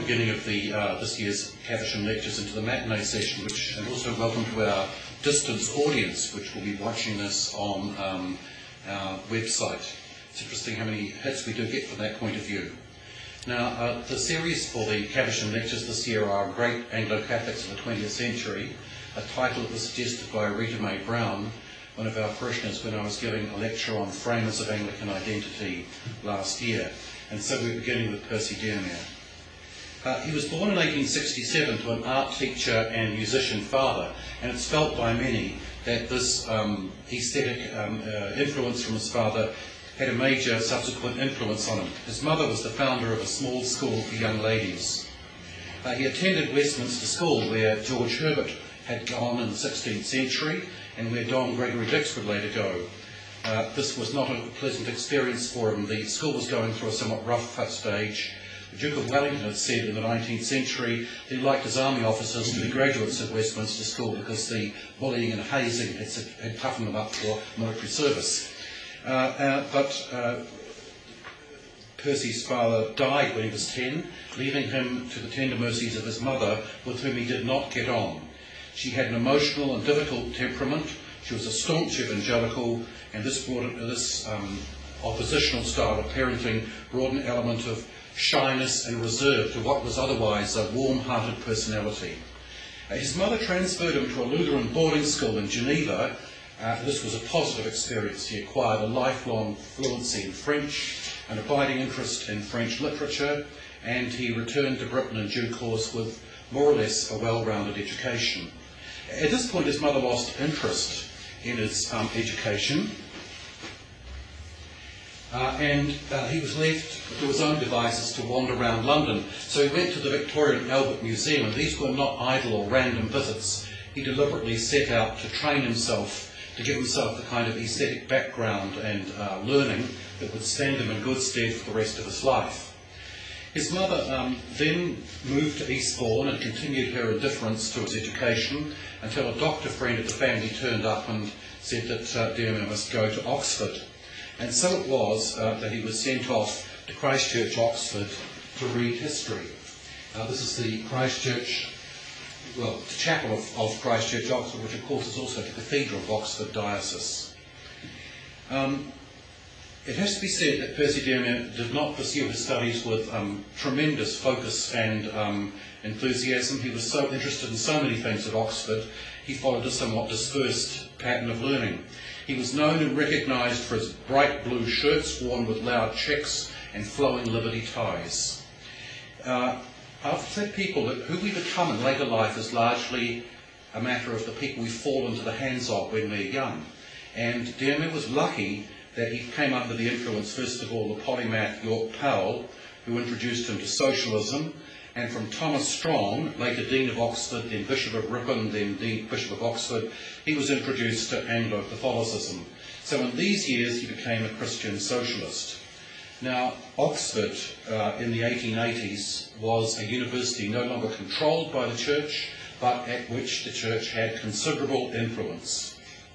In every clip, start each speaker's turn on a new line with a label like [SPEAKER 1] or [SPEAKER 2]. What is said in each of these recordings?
[SPEAKER 1] beginning of the this year's Caversham Lectures into the matinee session, and also welcome to our distance audience, which will be watching this on our website. It's interesting how many hits we do get from that point of view. Now, the series for the Caversham Lectures this year are Great Anglo-Catholics of the 20th Century, a title that was suggested by Rita Mae Brown, one of our parishioners, when I was giving a lecture on framers of Anglican identity last year. And so we're beginning with Percy Dearmere. He was born in 1867 to an art teacher and musician father, and it's felt by many that this aesthetic influence from his father had a major subsequent influence on him. His mother was the founder of a small school for young ladies. He attended Westminster School, where George Herbert had gone in the 16th century, and where Dom Gregory Dix would later go. This was not a pleasant experience for him. The school was going through a somewhat rough stage. The Duke of Wellington had said in the 19th century that he liked his army officers to be graduates of Westminster School because the bullying and hazing had toughened them up for military service. But Percy's father died when he was 10, leaving him to the tender mercies of his mother, with whom he did not get on. She had an emotional and difficult temperament. She was a staunch evangelical, and this oppositional style of parenting brought an element of shyness and reserve to what was otherwise a warm-hearted personality. His mother transferred him to a Lutheran boarding school in Geneva. This was a positive experience. He acquired a lifelong fluency in French, an abiding interest in French literature, and he returned to Britain in due course with more or less a well-rounded education. At this point, his mother lost interest in his education, and he was left to his own devices to wander around London. So he went to the Victoria and Albert Museum, and these were not idle or random visits. He deliberately set out to train himself, to give himself the kind of aesthetic background and learning that would stand him in good stead for the rest of his life. His mother then moved to Eastbourne and continued her indifference to his education until a doctor friend of the family turned up and said that Dearmere must go to Oxford. And so it was that he was sent off to Christ Church, Oxford, to read history. This is the Christ Church, the chapel of Christ Church, Oxford, which of course is also the Cathedral of Oxford Diocese. It has to be said that Percy Dearmere did not pursue his studies with tremendous focus and enthusiasm. He was so interested in so many things at Oxford, he followed a somewhat dispersed pattern of learning. He was known and recognised for his bright blue shirts worn with loud checks and flowing liberty ties. I've said people that who we become in later life is largely a matter of the people we fall into the hands of when we're young. And Dearmere was lucky that he came under the influence, first of all, of polymath York Powell, who introduced him to socialism, and from Thomas Strong, later Dean of Oxford, then Bishop of Ripon, then Bishop of Oxford, he was introduced to Anglo-Catholicism. So in these years he became a Christian socialist. Now, Oxford in the 1880s was a university no longer controlled by the church, but at which the church had considerable influence.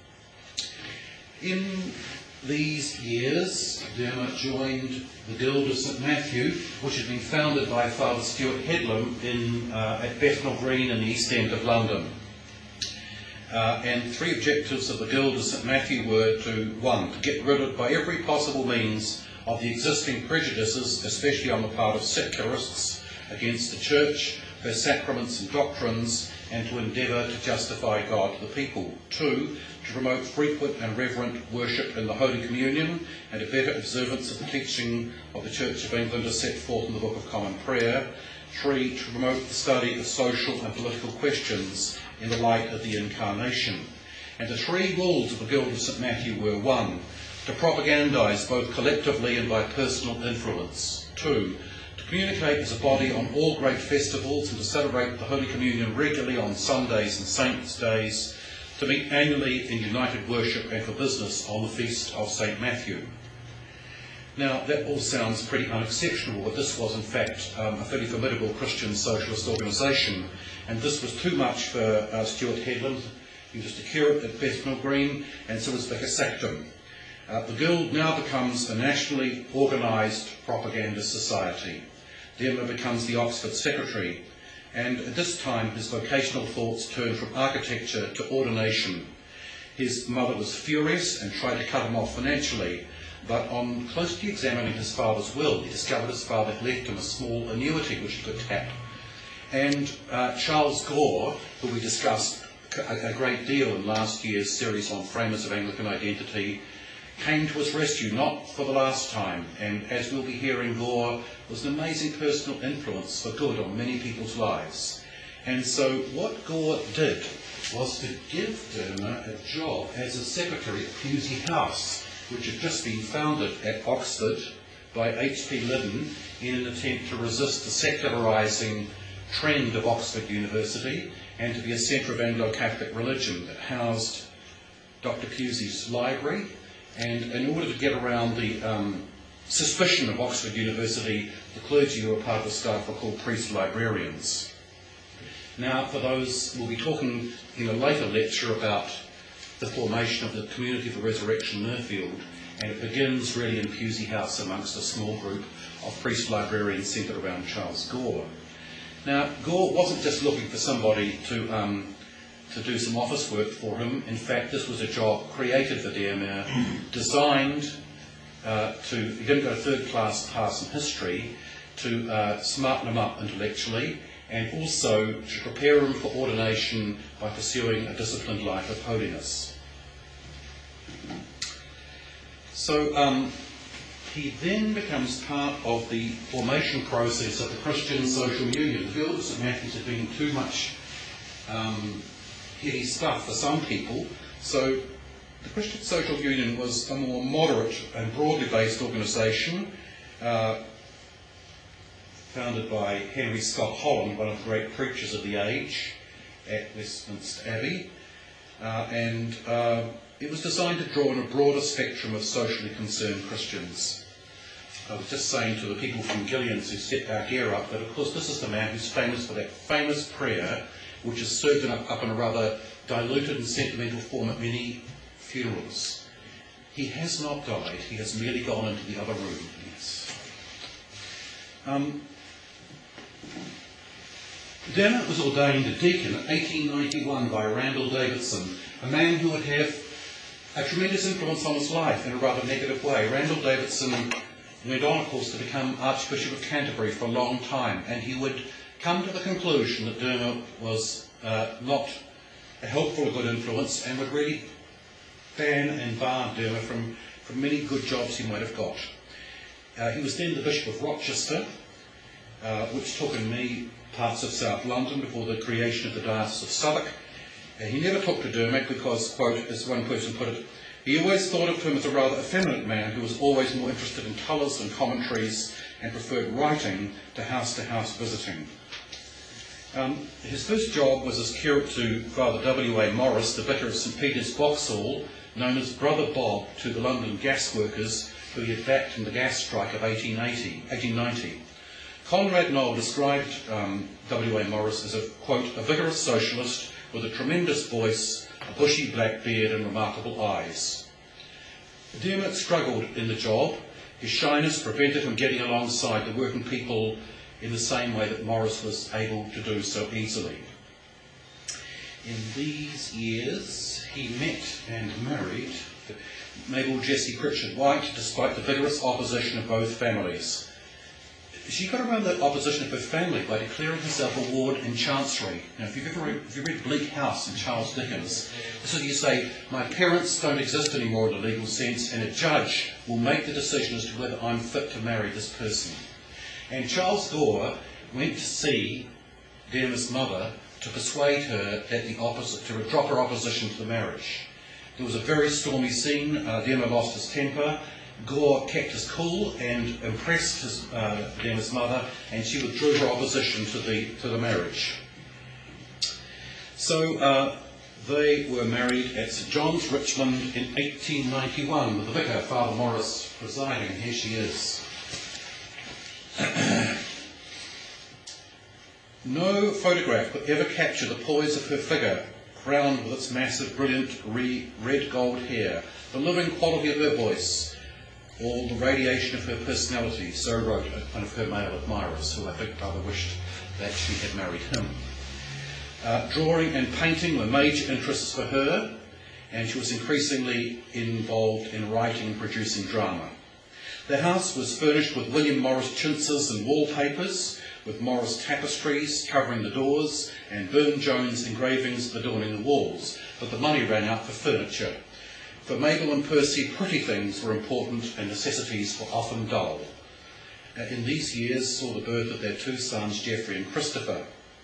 [SPEAKER 1] In these years, Dearmere joined the Guild of St Matthew, which had been founded by Father Stuart Headlam at Bethnal Green in the East End of London. And three objectives of the Guild of St Matthew were to get rid of, by every possible means, of the existing prejudices, especially on the part of secularists, against the Church, her sacraments and doctrines, and to endeavour to justify God to the people. 2, to promote frequent and reverent worship in the Holy Communion and a better observance of the teaching of the Church of England as set forth in the Book of Common Prayer. 3, to promote the study of social and political questions in the light of the Incarnation. And the three rules of the Guild of St Matthew were: 1, to propagandise both collectively and by personal influence. 2, to communicate as a body on all great festivals and to celebrate the Holy Communion regularly on Sundays and Saints' days, to meet annually in united worship and for business on the feast of St Matthew. Now, that all sounds pretty unexceptional, but this was in fact a fairly formidable Christian socialist organisation, and this was too much for Stuart Headlam. He was just a curate at Bethnal Green, and so his vicar sacked him. The Guild now becomes a nationally organised propaganda society. Derma becomes the Oxford secretary, and at this time his vocational thoughts turn from architecture to ordination. His mother was furious and tried to cut him off financially, but on closely examining his father's will, he discovered his father had left him a small annuity which he could tap. And Charles Gore, who we discussed a great deal in last year's series on Framers of Anglican Identity, came to his rescue, not for the last time, and as we'll be hearing, Gore was an amazing personal influence for good on many people's lives. And so what Gore did was to give Derma a job as a secretary at Pusey House, which had just been founded at Oxford by H.P. Liddon in an attempt to resist the secularising trend of Oxford University and to be a centre of Anglo-Catholic religion that housed Dr. Pusey's library. And in order to get around the suspicion of Oxford University, the clergy who were part of the staff were called priest librarians. Now, for those, we'll be talking in a later lecture about the formation of the Community for Resurrection Mirfield, and it begins really in Pusey House amongst a small group of priest librarians centred around Charles Gore. Now, Gore wasn't just looking for somebody to do some office work for him. In fact, this was a job created for Derma, designed he didn't go to third class pass in history, to smarten him up intellectually, and also to prepare him for ordination by pursuing a disciplined life of holiness. So he then becomes part of the formation process of the Christian Social Union. The Guild of St Matthews had been too much heady stuff for some people, so the Christian Social Union was a more moderate and broadly based organisation, founded by Henry Scott Holland, one of the great preachers of the age at Westminster Abbey, and it was designed to draw on a broader spectrum of socially concerned Christians. I was just saying to the people from Gillian's who set our gear up that, of course, this is the man who's famous for that famous prayer, which is served up in a rather diluted and sentimental form at many funerals. He has not died, he has merely gone into the other room. Yes. Derma was ordained a deacon in 1891 by Randall Davidson, a man who would have a tremendous influence on his life in a rather negative way. Randall Davidson went on, of course, to become Archbishop of Canterbury for a long time, and he would come to the conclusion that Derma was not a helpful or good influence and would really ban and bar Derma from many good jobs he might have got. He was then the Bishop of Rochester, which took in many parts of South London before the creation of the Diocese of Southwark. He never talked to Derma because, quote, as one person put it, he always thought of him as a rather effeminate man who was always more interested in colours and commentaries and preferred writing to house visiting. His first job was as curate to Father W.A. Morris, the vicar of St Peter's, Vauxhall, known as Brother Bob to the London gas workers who he had backed in the gas strike of 1890. Conrad Knoll described W.A. Morris as a, quote, a vigorous socialist with a tremendous voice, a bushy black beard and remarkable eyes. Derma struggled in the job. His shyness prevented him getting alongside the working people in the same way that Morris was able to do so easily. In these years, he met and married Mabel Jessie Pritchard White, despite the vigorous opposition of both families. She got around that opposition of her family by declaring herself a ward in Chancery. Now, if you read Bleak House in Charles Dickens, this is you say, my parents don't exist anymore in a legal sense, and a judge will make the decision as to whether I'm fit to marry this person. And Charles Gore went to see Derma's mother to persuade her that to drop her opposition to the marriage. There was a very stormy scene. Derma lost his temper. Gore kept his cool and impressed Derma's mother, and she withdrew her opposition to the marriage. So they were married at St John's, Richmond, in 1891, with the vicar, Father Morris, presiding. Here she is. No photograph could ever capture the poise of her figure, crowned with its massive, brilliant red gold hair, the living quality of her voice, or the radiation of her personality, so wrote one of her male admirers, who I think rather wished that she had married him. Drawing and painting were major interests for her, and she was increasingly involved in writing and producing drama. The house was furnished with William Morris chintzes and wallpapers, with Morris tapestries covering the doors and Burne-Jones engravings adorning the walls, but the money ran out for furniture. For Mabel and Percy, pretty things were important and necessities were often dull. In these years saw the birth of their two sons, Geoffrey and Christopher.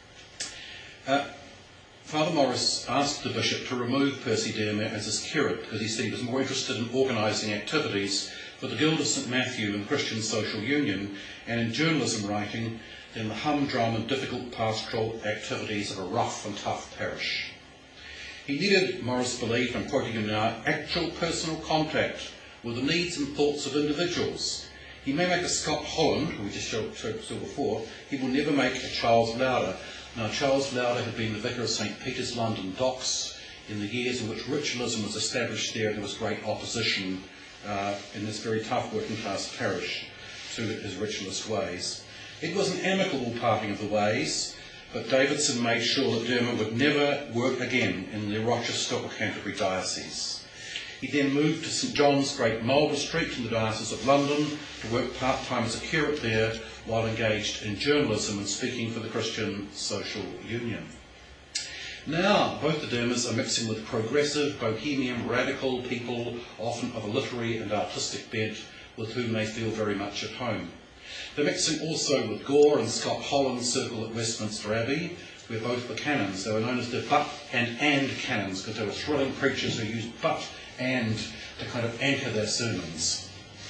[SPEAKER 1] Father Morris asked the bishop to remove Percy Dermer as his curate because he said he was more interested in organising activities for the Guild of St Matthew and Christian Social Union and in journalism writing than the humdrum and difficult pastoral activities of a rough and tough parish. He needed, Morris believed, I'm quoting him now, actual personal contact with the needs and thoughts of individuals. He may make a Scott Holland, who we just saw before, he will never make a Charles Lauder. Now, Charles Lauder had been the vicar of St Peter's London Docks in the years in which ritualism was established there, and there was great opposition in this very tough working class parish to his ritualist ways. It was an amicable parting of the ways, but Davidson made sure that Dermer would never work again in the Rochester or Canterbury diocese. He then moved to St John's Great Mulber Street in the Diocese of London to work part-time as a curate there while engaged in journalism and speaking for the Christian Social Union. Now, both the Dermers are mixing with progressive, bohemian, radical people, often of a literary and artistic bent, with whom they feel very much at home. They're mixing also with Gore and Scott Holland's circle at Westminster Abbey, where both were canons. They were known as the but and canons, because they were thrilling preachers who used but and to kind of anchor their sermons.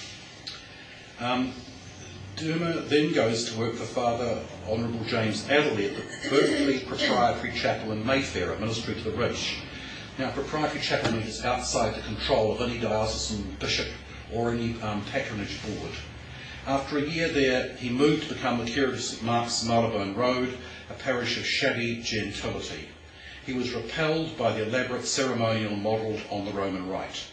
[SPEAKER 1] Dermer then goes to work for Father Honourable James Atherley at the Berkeley Proprietary Chapel in Mayfair, a ministry to the rich. Now, Proprietary Chapel is outside the control of any diocesan bishop or any patronage board. After a year there, he moved to become the curate of St Mark's, Marylebone Road, a parish of shabby gentility. He was repelled by the elaborate ceremonial modelled on the Roman Rite.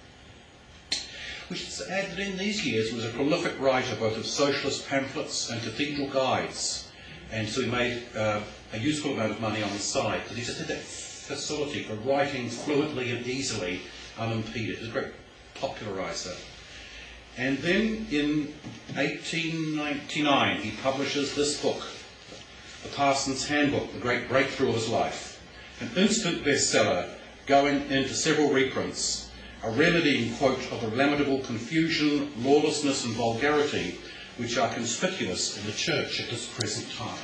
[SPEAKER 1] We should add that in these years he was a prolific writer both of socialist pamphlets and cathedral guides, and so he made a useful amount of money on the side, because he just had that facility for writing fluently and easily, unimpeded. He was a great populariser. And then in 1899 he publishes this book, The Parson's Handbook, the great breakthrough of his life. An instant bestseller, going into several reprints, a remedying, quote, of the lamentable confusion, lawlessness and vulgarity which are conspicuous in the church at this present time.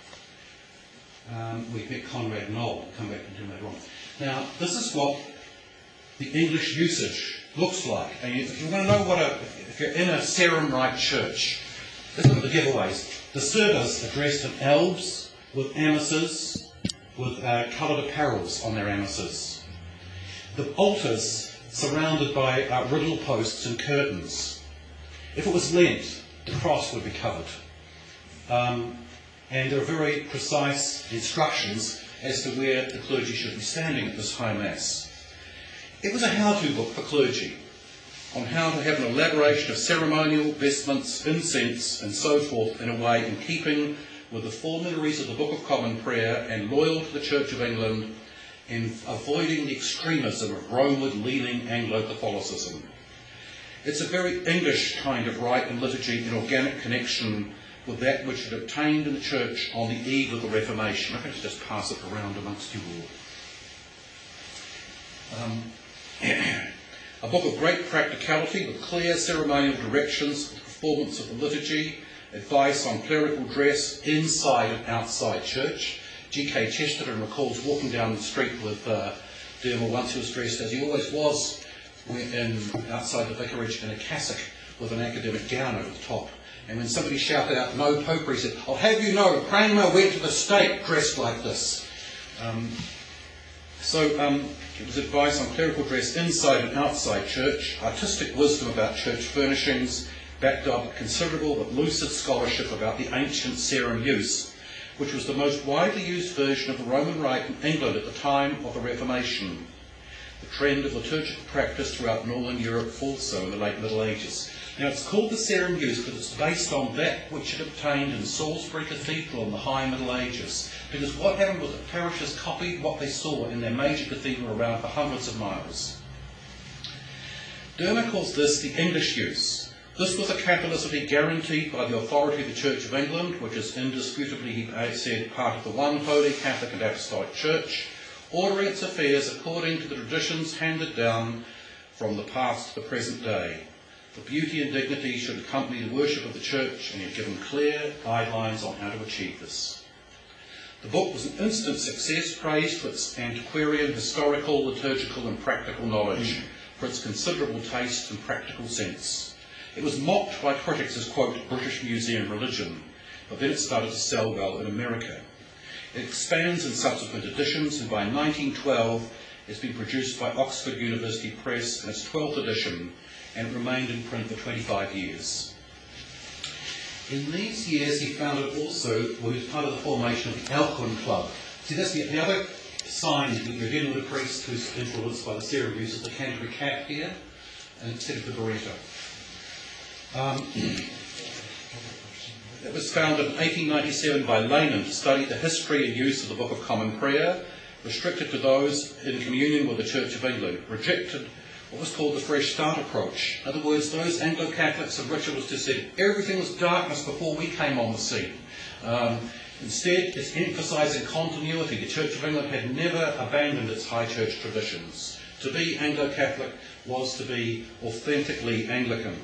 [SPEAKER 1] We've met Conrad Knoll, we'll come back to him later on. Now, this is what the English usage looks like. And if you want to know if you're in a Sarum Rite church, this is one of the giveaways. The service addressed in albs with amices, with coloured apparels on their amices. The altars surrounded by riddle posts and curtains. If it was Lent, the cross would be covered. And there are very precise instructions as to where the clergy should be standing at this High Mass. It was a how-to book for clergy on how to have an elaboration of ceremonial, vestments, incense, and so forth in a way in keeping with the formularies of the Book of Common Prayer and loyal to the Church of England in avoiding the extremism of Romeward-leaning Anglo-Catholicism. It's a very English kind of rite and liturgy in organic connection with that which had obtained in the Church on the eve of the Reformation. I'm going to just pass it around amongst you all. A book of great practicality with clear ceremonial directions for the performance of the liturgy, advice on clerical dress inside and outside church. G.K. Chesterton recalls walking down the street with Dermer once. He was dressed, as he always was, outside the vicarage in a cassock with an academic gown over the top. And when somebody shouted out, "No popery," he said, "I'll have you know, Cranmer went to the stake dressed like this." It was advice on clerical dress inside and outside church, artistic wisdom about church furnishings, backed up considerable but lucid scholarship about the ancient Sarum use, which was the most widely used version of the Roman Rite in England at the time of the Reformation. The trend of liturgical practice throughout Northern Europe also in the late Middle Ages. Now it's called the Sarum Use because it's based on that which it obtained in Salisbury Cathedral in the High Middle Ages. Because what happened was that parishes copied what they saw in their major cathedral around for hundreds of miles. Dermer calls this the English use. This was a Catholicity guaranteed by the authority of the Church of England, which is indisputably, he said, part of the one holy Catholic and Apostolic Church, ordering its affairs according to the traditions handed down from the past to the present day. The beauty and dignity should accompany the worship of the Church, and he had given clear guidelines on how to achieve this. The book was an instant success, praised for its antiquarian, historical, liturgical and practical knowledge, for its considerable taste and practical sense. It was mocked by critics as, quote, British Museum religion, but then it started to sell well in America. It expands in subsequent editions, and by 1912 it's been produced by Oxford University Press in its 12th edition, and it remained in print for 25 years. In these years he founded also, well, he was part of the formation of the Alcuin Club. See, that's the other sign that you're dealing with a priest who's influenced by the Sarum Use is the Canterbury cap here, and instead of the biretta. It was founded in 1897 by laymen to study the history and use of the Book of Common Prayer, restricted to those in communion with the Church of England, rejected what was called the Fresh Start approach. In other words, those Anglo-Catholics and ritualists who said everything was darkness before we came on the scene. Instead, it's emphasising continuity. The Church of England had never abandoned its high church traditions. To be Anglo-Catholic was to be authentically Anglican.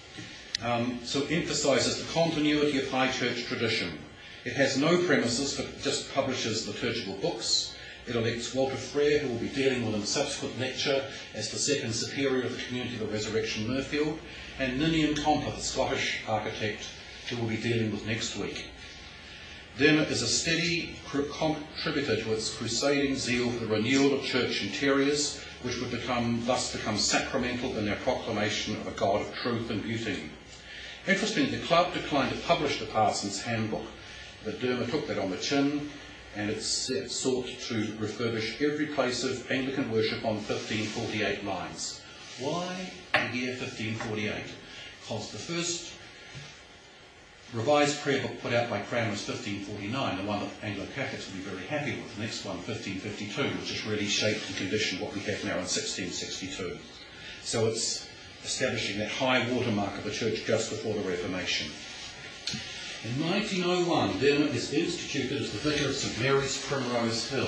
[SPEAKER 1] So it emphasises the continuity of high church tradition. It has no premises, but just publishes liturgical books. It elects Walter Frere, who will be dealing with in a subsequent lecture, as the second superior of the Community of the Resurrection Mirfield, and Ninian Comper, the Scottish architect, who we'll be dealing with next week. Dermot is a steady contributor to its crusading zeal for the renewal of church interiors, which would thus become sacramental in their proclamation of a God of truth and beauty. Interestingly, the club declined to publish the Parson's Handbook, but Dermot took that on the chin, and it sought to refurbish every place of Anglican worship on 1548 lines. Why the year 1548? Because the first revised prayer book put out by Cranmer was 1549, the one that Anglo-Catholics will be very happy with. The next one, 1552, which has really shaped and conditioned what we have now in 1662. So it's establishing that high watermark of the Church just before the Reformation. In 1901, Dermot is instituted as the vicar of St Mary's Primrose Hill,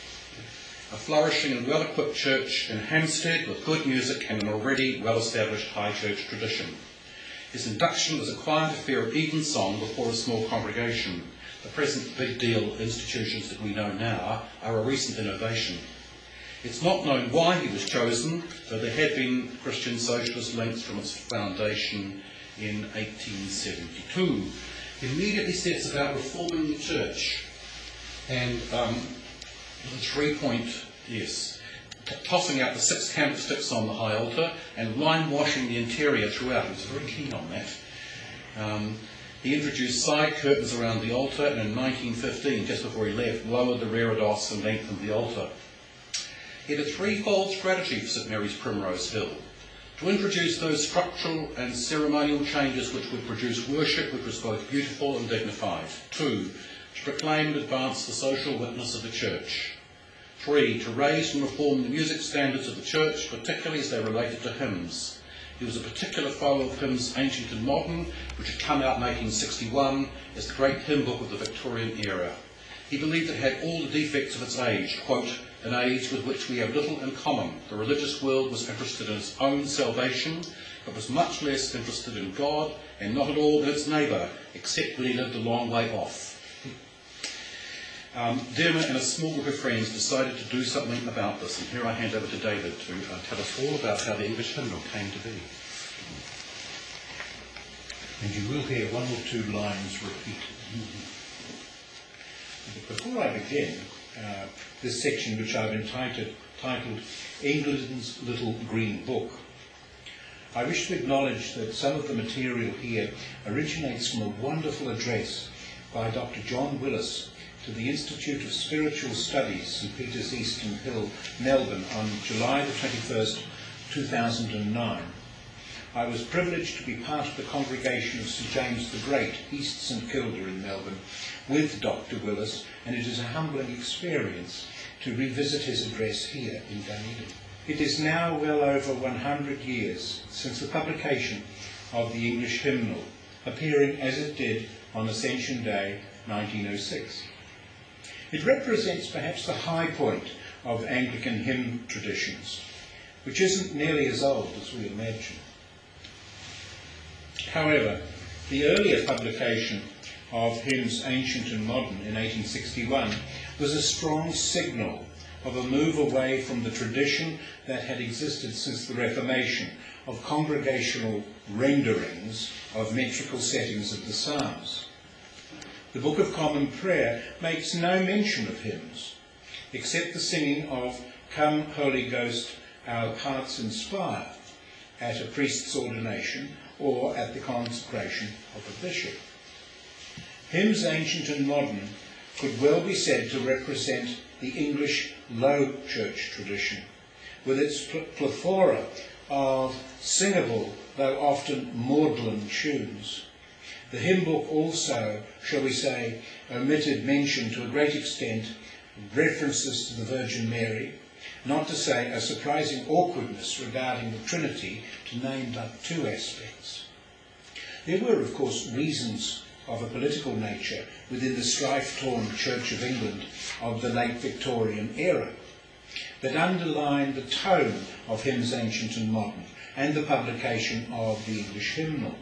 [SPEAKER 1] a flourishing and well-equipped church in Hampstead with good music and an already well-established high church tradition. His induction was a quiet affair of evensong before a small congregation. The present big deal institutions that we know now are a recent innovation. It's not known why he was chosen, though there had been Christian Socialist links from its foundation in 1872. He immediately sets about reforming the church, and the 3-point, tossing out the 6 candlesticks on the high altar and lime washing the interior throughout. He was very keen on that. He introduced side curtains around the altar, and in 1915, just before he left, lowered the reredos and lengthened the altar. He had a threefold strategy for St Mary's Primrose Hill: to introduce those structural and ceremonial changes which would produce worship which was both beautiful and dignified. 2, to proclaim and advance the social witness of the Church. 3, to raise and reform the music standards of the Church, particularly as they related to hymns. He was a particular foe of hymns ancient and modern, which had come out in 1861 as the great hymn book of the Victorian era. He believed it had all the defects of its age, quote, an age with which we have little in common. The religious world was interested in its own salvation, but was much less interested in God, and not at all in its neighbour, except when he lived a long way off. Dermot and a small group of friends decided to do something about this, and here I hand over to David to tell us all about how the English hymnal came to be.
[SPEAKER 2] And you will hear 1 or 2 lines repeated. Before I begin this section, which I've entitled England's Little Green Book, I wish to acknowledge that some of the material here originates from a wonderful address by Dr. John Willis to the Institute of Spiritual Studies, St Peter's Eastern Hill, Melbourne, on July the 21st, 2009, I was privileged to be part of the congregation of St James the Great, East St Kilda in Melbourne, with Dr. Willis, and it is a humbling experience to revisit his address here in Dunedin. It is now well over 100 years since the publication of the English hymnal, appearing as it did on Ascension Day 1906. It represents perhaps the high point of Anglican hymn traditions, which isn't nearly as old as we imagine. However, the earlier publication of hymns ancient and modern in 1861 was a strong signal of a move away from the tradition that had existed since the Reformation of congregational renderings of metrical settings of the Psalms. The Book of Common Prayer makes no mention of hymns, except the singing of Come, Holy Ghost, Our Hearts Inspire, at a priest's ordination or at the consecration of a bishop. Hymns ancient and modern could well be said to represent the English Low Church tradition, with its plethora of singable, though often maudlin tunes. The hymn book also, shall we say, omitted mention to a great extent references to the Virgin Mary, not to say a surprising awkwardness regarding the Trinity to name but two aspects. There were, of course, reasons of a political nature within the strife-torn Church of England of the late Victorian era that underlined the tone of hymns ancient and modern and the publication of the English hymnal.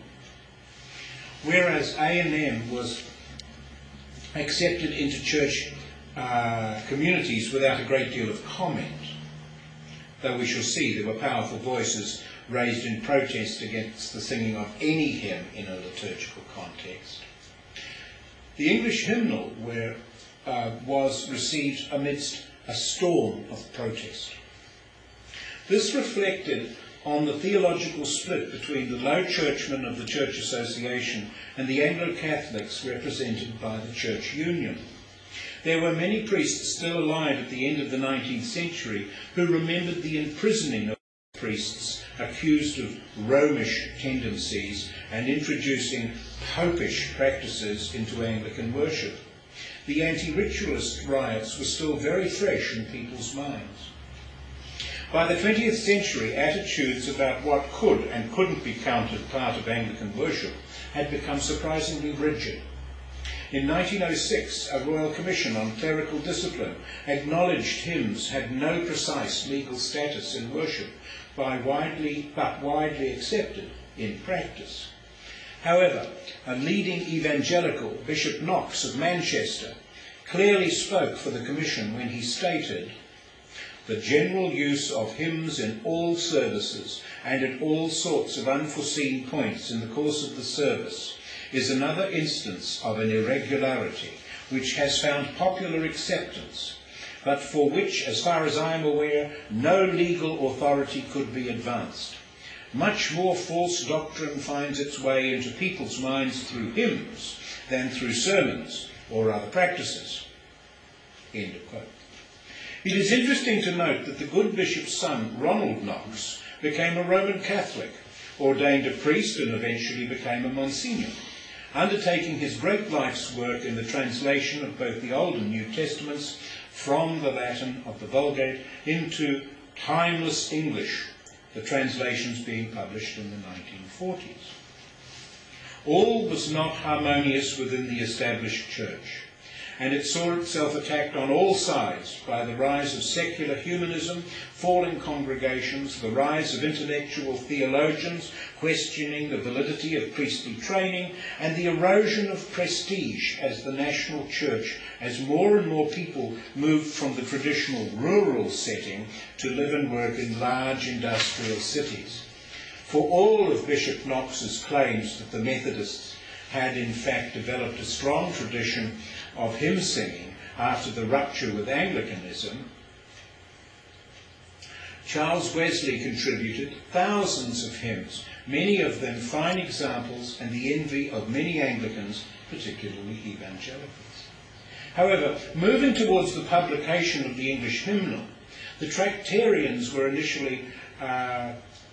[SPEAKER 2] Whereas A&M was accepted into church communities without a great deal of comment, though we shall see there were powerful voices raised in protest against the singing of any hymn in a liturgical context. The English hymnal was received amidst a storm of protest. This reflected on the theological split between the Low Churchmen of the Church Association and the Anglo-Catholics represented by the Church Union. There were many priests still alive at the end of the 19th century who remembered the imprisoning of priests accused of Romish tendencies and introducing popish practices into Anglican worship. The anti-ritualist riots were still very fresh in people's minds. By the 20th century, attitudes about what could and couldn't be counted part of Anglican worship had become surprisingly rigid. In 1906, a Royal Commission on Clerical Discipline acknowledged hymns had no precise legal status in worship, but widely accepted in practice. However, a leading evangelical, Bishop Knox of Manchester, clearly spoke for the Commission when he stated, "The general use of hymns in all services and at all sorts of unforeseen points in the course of the service is another instance of an irregularity which has found popular acceptance, but for which, as far as I am aware, no legal authority could be advanced. Much more false doctrine finds its way into people's minds through hymns than through sermons or other practices." End of quote. It is interesting to note that the good bishop's son, Ronald Knox, became a Roman Catholic, ordained a priest and eventually became a Monsignor, undertaking his great life's work in the translation of both the Old and New Testaments from the Latin of the Vulgate into timeless English, the translations being published in the 1940s. All was not harmonious within the established church, and it saw itself attacked on all sides by the rise of secular humanism, falling congregations, the rise of intellectual theologians questioning the validity of priestly training, and the erosion of prestige as the national church, as more and more people moved from the traditional rural setting to live and work in large industrial cities. For all of Bishop Knox's claims that the Methodists had in fact developed a strong tradition of hymn singing after the rupture with Anglicanism, Charles Wesley contributed thousands of hymns, many of them fine examples and the envy of many Anglicans, particularly evangelicals. However, moving towards the publication of the English hymnal, the Tractarians were initially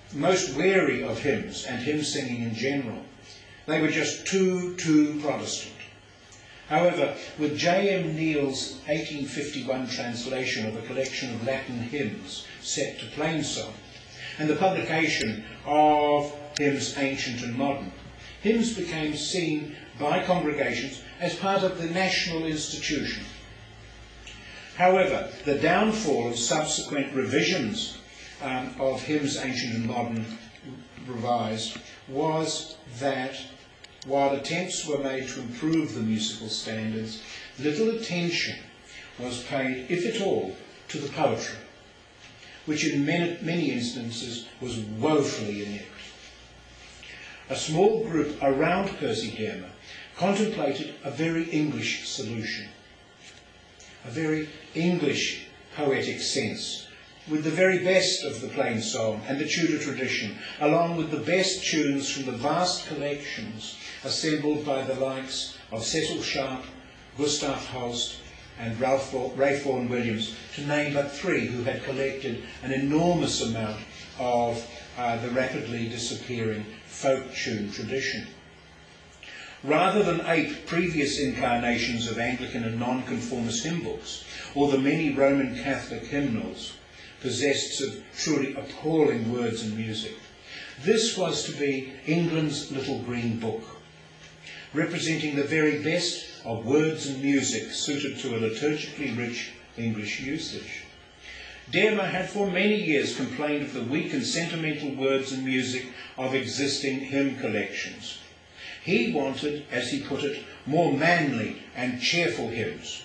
[SPEAKER 2] most wary of hymns and hymn singing in general. They were just too Protestant. However, with J.M. Neale's 1851 translation of a collection of Latin hymns set to plain song, and the publication of hymns ancient and modern, hymns became seen by congregations as part of the national institution. However, the downfall of subsequent revisions of hymns ancient and modern revised was that while attempts were made to improve the musical standards, little attention was paid, if at all, to the poetry, which in many instances was woefully inept. A small group around Percy Dearmer contemplated a very English solution, a very English poetic sense, with the very best of the plain song and the Tudor tradition, along with the best tunes from the vast collections assembled by the likes of Cecil Sharp, Gustav Holst, and Ralph Vaughan Williams, to name but three who had collected an enormous amount of the rapidly disappearing folk tune tradition. Rather than ape previous incarnations of Anglican and nonconformist hymn books, or the many Roman Catholic hymnals possessed of truly appalling words and music, this was to be England's little green book, representing the very best of words and music suited to a liturgically rich English usage. Dearmer had for many years complained of the weak and sentimental words and music of existing hymn collections. He wanted, as he put it, more manly and cheerful hymns.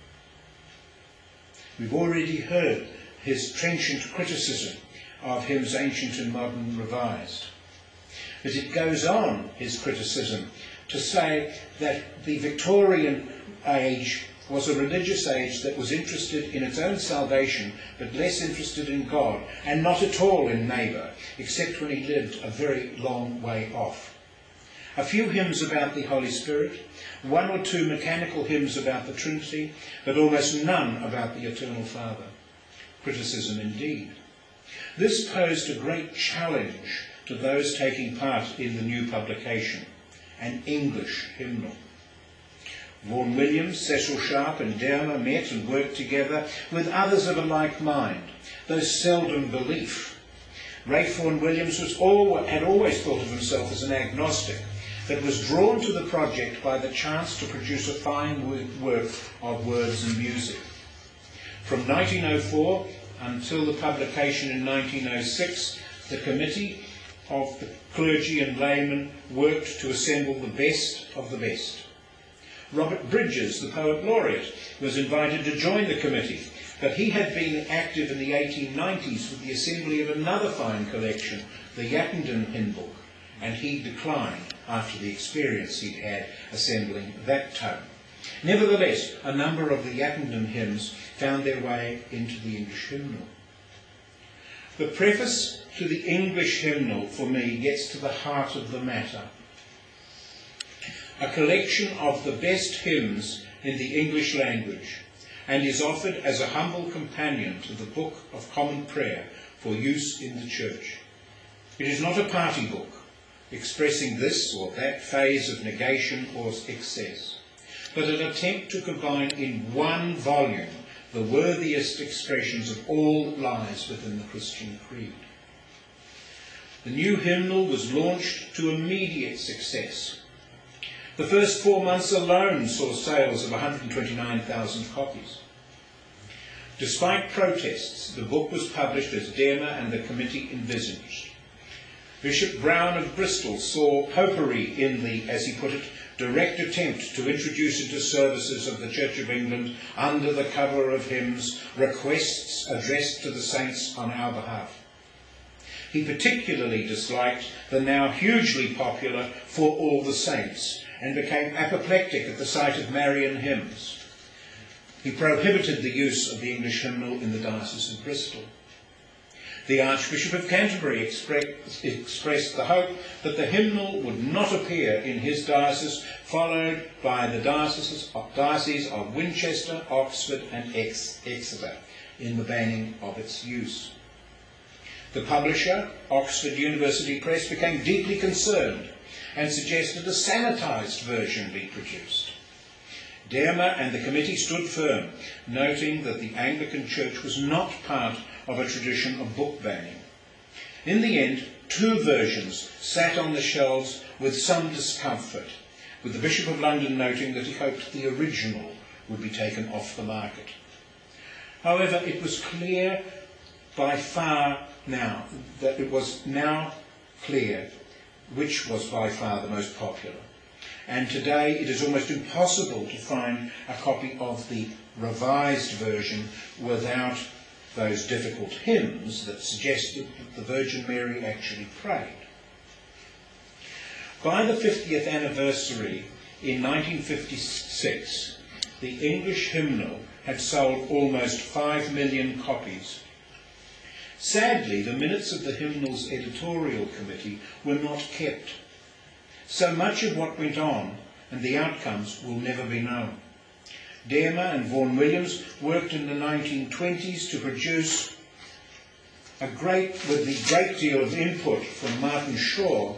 [SPEAKER 2] We've already heard his trenchant criticism of hymns ancient and modern revised. But it goes on, his criticism, to say that the Victorian age was a religious age that was interested in its own salvation, but less interested in God, and not at all in neighbour, except when he lived a very long way off. A few hymns about the Holy Spirit, one or two mechanical hymns about the Trinity, but almost none about the Eternal Father. Criticism indeed. This posed a great challenge to those taking part in the new publication, an English hymnal. Vaughan Williams, Cecil Sharp and Dearmer met and worked together with others of a like mind, though seldom belief. Ralph Vaughan Williams had always thought of himself as an agnostic, but was drawn to the project by the chance to produce a fine work of words and music. From 1904 until the publication in 1906, the committee of the clergy and laymen worked to assemble the best of the best. Robert Bridges, the poet laureate, was invited to join the committee, but he had been active in the 1890s with the assembly of another fine collection, the Yattendon Hymn Book, and he declined after the experience he'd had assembling that tome. Nevertheless, a number of the Yattendon hymns found their way into the English hymnal. The preface to the English hymnal, for me, gets to the heart of the matter. A collection of the best hymns in the English language, and is offered as a humble companion to the Book of Common Prayer for use in the Church. It is not a party book, expressing this or that phase of negation or excess, but an attempt to combine in one volume the worthiest expressions of all lies within the Christian creed. The new hymnal was launched to immediate success. The first 4 months alone saw sales of 129,000 copies. Despite protests, the book was published as Dearmer and the committee envisaged. Bishop Brown of Bristol saw popery in the, as he put it, direct attempt to introduce into services of the Church of England, under the cover of hymns, requests addressed to the saints on our behalf. He particularly disliked the now hugely popular For All the Saints, and became apoplectic at the sight of Marian hymns. He prohibited the use of the English hymnal in the Diocese of Bristol. The Archbishop of Canterbury expressed the hope that the hymnal would not appear in his diocese, followed by the dioceses of Winchester, Oxford and Exeter in the banning of its use. The publisher, Oxford University Press, became deeply concerned and suggested a sanitised version be produced. Dermer and the committee stood firm, noting that the Anglican Church was not part of a tradition of book banning. In the end, 2 versions sat on the shelves with some discomfort, with the Bishop of London noting that he hoped the original would be taken off the market. However, it was clear by far now that it was now clear which was by far the most popular. And today it is almost impossible to find a copy of the revised version without those difficult hymns that suggested that the Virgin Mary actually prayed. By the 50th anniversary in 1956, the English hymnal had sold almost 5 million copies. Sadly, the minutes of the hymnal's editorial committee were not kept. So much of what went on and the outcomes will never be known. Dermer and Vaughan Williams worked in the 1920s to produce with a great deal of input from Martin Shaw,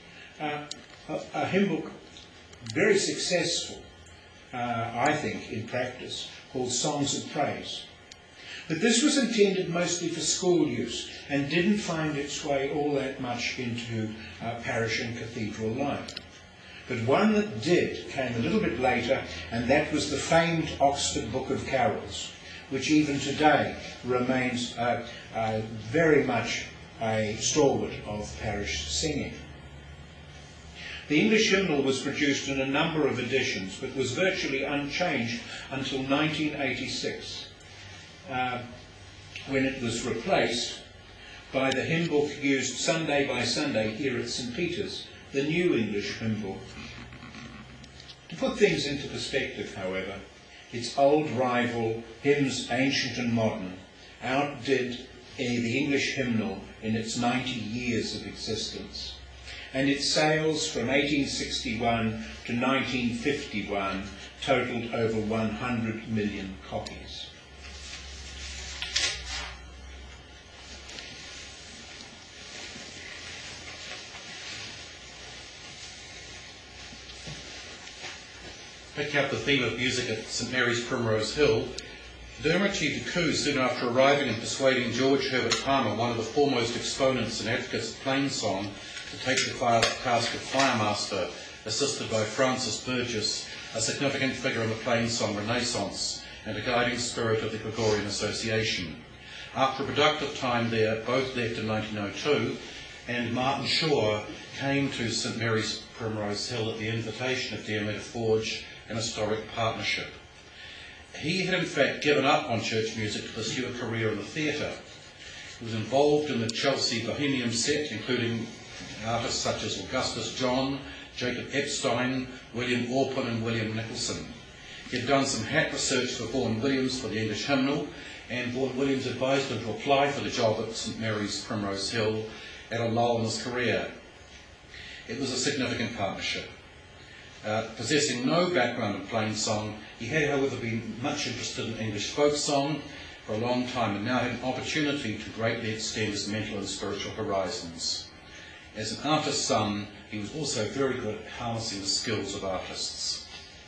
[SPEAKER 2] a hymn book very successful, I think, in practice, called Songs of Praise. But this was intended mostly for school use and didn't find its way all that much into parish and cathedral life. But one that did came a little bit later, and that was the famed Oxford Book of Carols, which even today remains very much a stalwart of parish singing. The English hymnal was produced in a number of editions, but was virtually unchanged until 1986, when it was replaced by the hymn book used Sunday by Sunday here at St. Peter's, the New English Hymn Book. To put things into perspective, however, its old rival, Hymns Ancient and Modern, outdid the English hymnal in its 90 years of existence, and its sales from 1861 to 1951 totalled over 100 million copies.
[SPEAKER 1] Picking up the theme of music at St Mary's Primrose Hill, Dermer achieved a coup soon after arriving and persuading George Herbert Palmer, one of the foremost exponents and advocates of plain song, to take the task of choirmaster, assisted by Francis Burgess, a significant figure in the plain song renaissance and a guiding spirit of the Gregorian Association. After a productive time there, both left in 1902, and Martin Shaw came to St Mary's Primrose Hill at the invitation of Dermer to forge an historic partnership. He had in fact given up on church music to pursue a career in the theatre. He was involved in the Chelsea Bohemian set, including artists such as Augustus John, Jacob Epstein, William Orpin and William Nicholson. He had done some hat research for Vaughan Williams for the English hymnal, and Vaughan Williams advised him to apply for the job at St Mary's Primrose Hill at a lull in his career. It was a significant partnership. Possessing no background in plain song, he had, however, been much interested in English folk song for a long time and now had an opportunity to greatly extend his mental and spiritual horizons. As an artist's son, he was also very good at harnessing the skills of artists.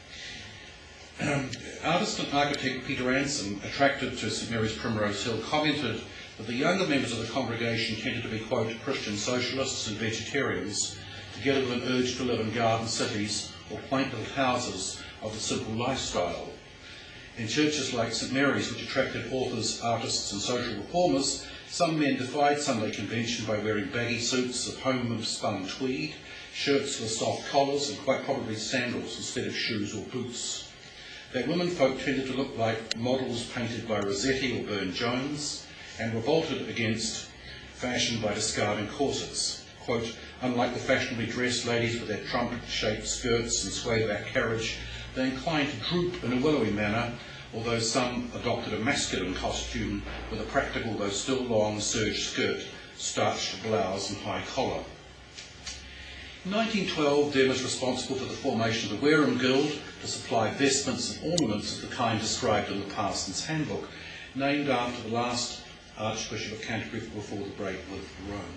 [SPEAKER 1] Artist and architect Peter Anson, attracted to St Mary's Primrose Hill, commented that the younger members of the congregation tended to be, quote, Christian socialists and vegetarians, together with an urge to live in garden cities or quaint little houses of the simple lifestyle. In churches like St Mary's, which attracted authors, artists and social reformers, some men defied Sunday convention by wearing baggy suits of homespun tweed, shirts with soft collars and quite probably sandals instead of shoes or boots. Their womenfolk tended to look like models painted by Rossetti or Burne-Jones and revolted against fashion by discarding corsets. Quote, unlike the fashionably dressed ladies with their trumpet-shaped skirts and sway-back carriage, they inclined to droop in a willowy manner, although some adopted a masculine costume with a practical though still long serge skirt, starched blouse and high collar. In 1912, Dermer was responsible for the formation of the Wareham Guild to supply vestments and ornaments of the kind described in the Parson's Handbook, named after the last
[SPEAKER 2] Archbishop of Canterbury before the break with Rome.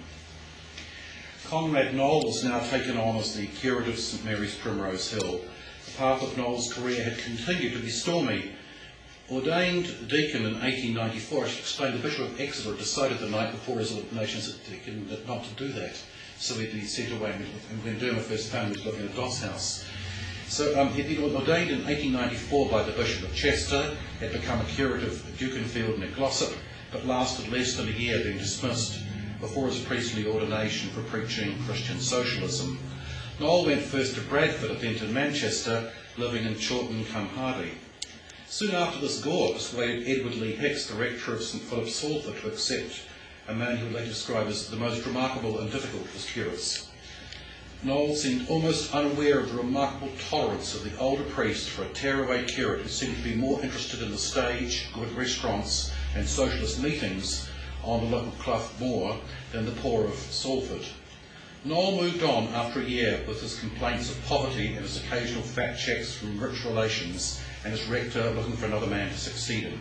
[SPEAKER 2] Conrad Knoll was now taken on as the curate of St Mary's Primrose Hill. The path of Knoll's career had continued to be stormy. Ordained deacon in 1894, I should explain, the Bishop of Exeter decided the night before his ordination as a deacon not to do that. So he'd be sent away, and when Derma first found he was living in a doss house. So he'd been ordained in 1894 by the Bishop of Chester, had become a curate of Dukenfield near Glossop, but lasted less than a year being dismissed before his priestly ordination for preaching Christian socialism. Knoll went first to Bradford and then to Manchester, living in Chawton-cum-Hardy. Soon after this, Gore persuaded Edward Lee Hicks, the rector of St Philip's, Salford, to accept a man who would later describe as the most remarkable and difficult of his curates. Knoll seemed almost unaware of the remarkable tolerance of the older priest for a tearaway curate who seemed to be more interested in the stage, good restaurants and socialist meetings on the local Clough Moor than the poor of Salford. Knoll moved on after a year with his complaints of poverty and his occasional fat checks from rich relations, and his rector looking for another man to succeed him.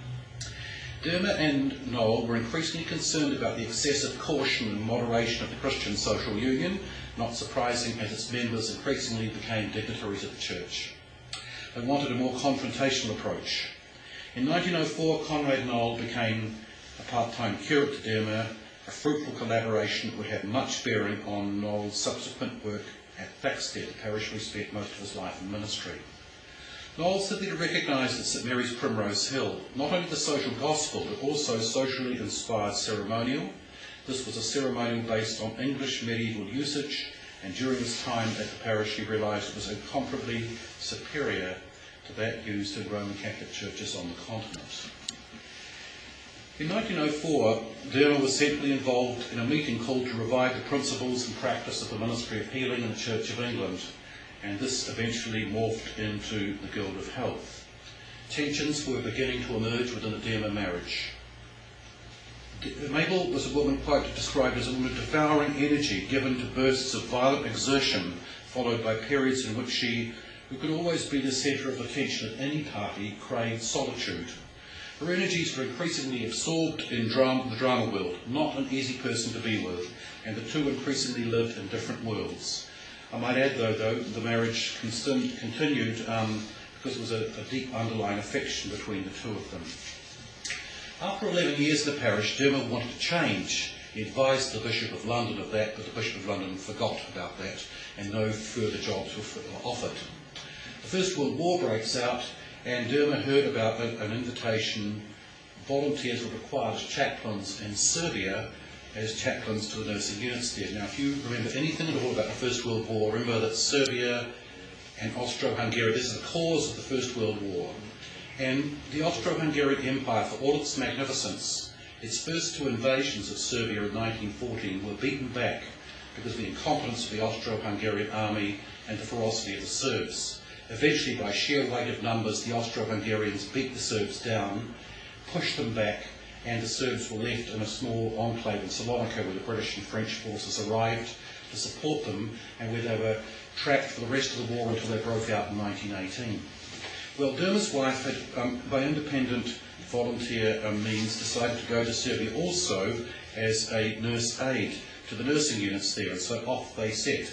[SPEAKER 2] Derma and Knoll were increasingly concerned about the excessive caution and moderation of the Christian Social Union, not surprising as its members increasingly became dignitaries of the church. They wanted a more confrontational approach. In 1904, Conrad Knoll became a part-time curate to Derma, a fruitful collaboration that would have much bearing on Knoll's subsequent work at Thaxted, the parish where he spent most of his life in ministry. Knoll said that he recognised at St Mary's Primrose Hill not only the social gospel but also socially inspired ceremonial. This was a ceremonial based on English medieval usage, and during his time at the parish he realised it was incomparably superior to that used in Roman Catholic churches on the continent. In 1904, Derma was centrally involved in a meeting called to revive the principles and practice of the Ministry of Healing in the Church of England, and this eventually morphed into the Guild of Health. Tensions were beginning to emerge within the Derma marriage. Mabel was a woman quite described as a woman of devouring energy, given to bursts of violent exertion, followed by periods in which she, who could always be the centre of attention at any party, craved solitude. Her energies were increasingly absorbed in the drama world, not an easy person to be with, and the two increasingly lived in different worlds. I might add, though, the marriage continued because there was a deep underlying affection between the two of them. After 11 years in the parish, Derma wanted to change. He advised the Bishop of London of that, but the Bishop of London forgot about that, and no further jobs were offered. The First World War breaks out, and Derma heard about an invitation. Volunteers were required as chaplains in Serbia as chaplains to the nursing units there. Now, if you remember anything at all about the First World War, remember that Serbia and Austro-Hungary, this is the cause of the First World War. And the Austro-Hungarian Empire, for all its magnificence, its first two invasions of Serbia in 1914 were beaten back because of the incompetence of the Austro-Hungarian army and the ferocity of the Serbs. Eventually, by sheer weight of numbers, the Austro-Hungarians beat the Serbs down, pushed them back, and the Serbs were left in a small enclave in Salonika where the British and French forces arrived to support them, and where they were trapped for the rest of the war until they broke out in 1918. Well, Derma's wife had, by independent volunteer means, decided to go to Serbia also as a nurse aide to the nursing units there, and so off they set.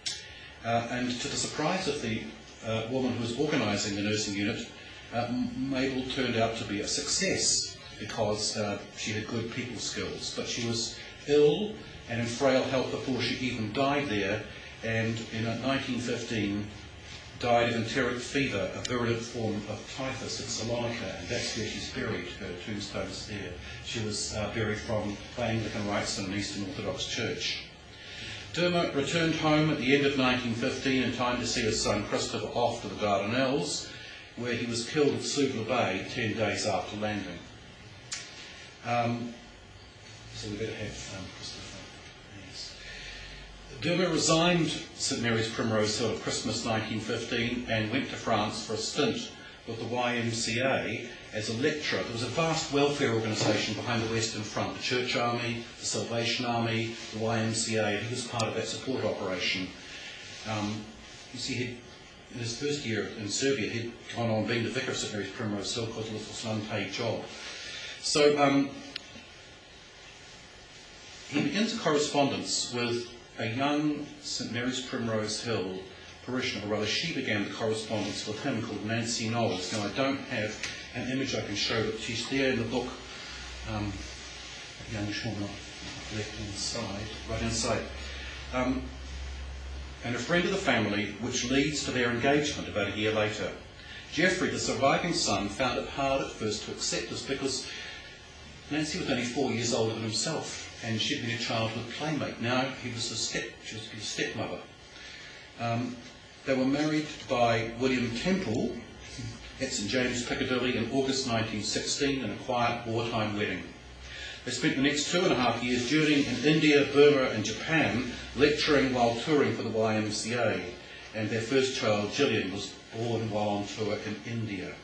[SPEAKER 2] And to the surprise of the woman who was organising the nursing unit, Mabel turned out to be a success because she had good people skills, but she was ill and in frail health before she even died there, and in 1915 died of enteric fever, a virulent form of typhus at Salonika, and that's where she's buried. Her tombstone is there. She was buried by Anglican rites in an Eastern Orthodox church. Derma returned home at the end of 1915 in time to see his son Christopher off to the Dardanelles, where he was killed at Suvla Bay 10 days after landing. So we better have Christopher. Yes. Derma resigned St Mary's Primrose Hill at Christmas 1915 and went to France for a stint with the YMCA as a lecturer. There was a vast welfare organisation behind the Western Front, the Church Army, the Salvation Army, the YMCA, and he was part of that support operation. You see, in his first year in Serbia, he'd gone on being the vicar of St Mary's Primrose Hill because it was an unpaid job. So
[SPEAKER 1] he begins a correspondence with a young St Mary's Primrose Hill parishioner, or rather she began the correspondence with him, called Nancy Knowles. Now I don't have an image I can show, but she's there in the book, young woman, left-hand side, right-hand side. And a friend of the family, which leads to their engagement about a year later. Geoffrey, the surviving son, found it hard at first to accept this because Nancy was only 4 years older than himself, and she'd been a childhood playmate. Now she was his stepmother. They were married by William Temple at St James, Piccadilly in August 1916 in a quiet wartime wedding. They spent the next 2.5 years journeying in India, Burma and Japan, lecturing while touring for the YMCA, and their first child, Gillian, was born while on tour in India.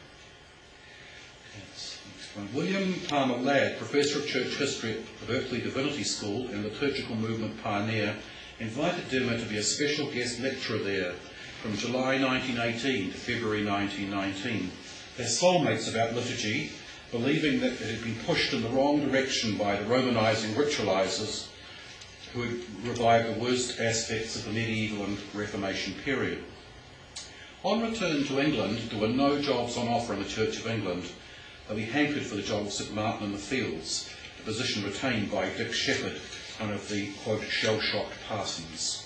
[SPEAKER 1] William Palmer Ladd, Professor of Church History at the Berkeley Divinity School and liturgical movement pioneer, invited Dermer to be a special guest lecturer there from July 1918 to February 1919. They're soulmates about liturgy, believing that it had been pushed in the wrong direction by the Romanising ritualisers who had revived the worst aspects of the medieval and Reformation period. On return to England, there were no jobs on offer in the Church of England, though he hankered for the job of St Martin in the Fields, the position retained by Dick Shepherd, one of the, quote, shell-shocked parsons.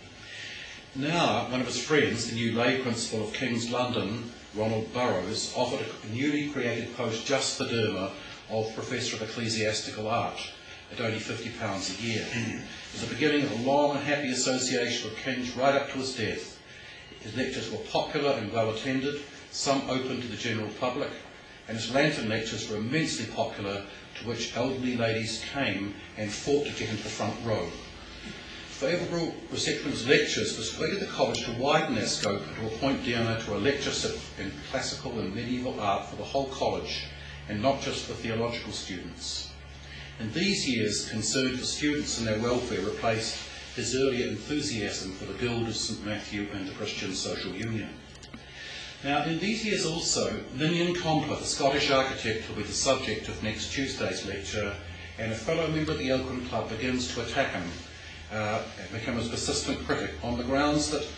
[SPEAKER 1] Now, one of his friends, the new lay principal of King's London, Ronald Burrows, offered a newly created post just for Dermer of Professor of Ecclesiastical Art at only £50 a year. It was the beginning of a long and happy association with King's right up to his death. His lectures were popular and well attended, some open to the general public, and his lantern lectures were immensely popular, to which elderly ladies came and fought to get into the front row. Favourable reception of his lectures persuaded the college to widen their scope and to appoint Dermer to a lectureship in classical and medieval art for the whole college, and not just for theological students. In these years, concern for students and their welfare replaced his earlier enthusiasm for the Guild of St Matthew and the Christian Social Union. Now, in these years also, Ninian Compler, the Scottish architect, will be the subject of next Tuesday's lecture, and a fellow member of the Elkin Club begins to attack him and become his persistent critic on the grounds that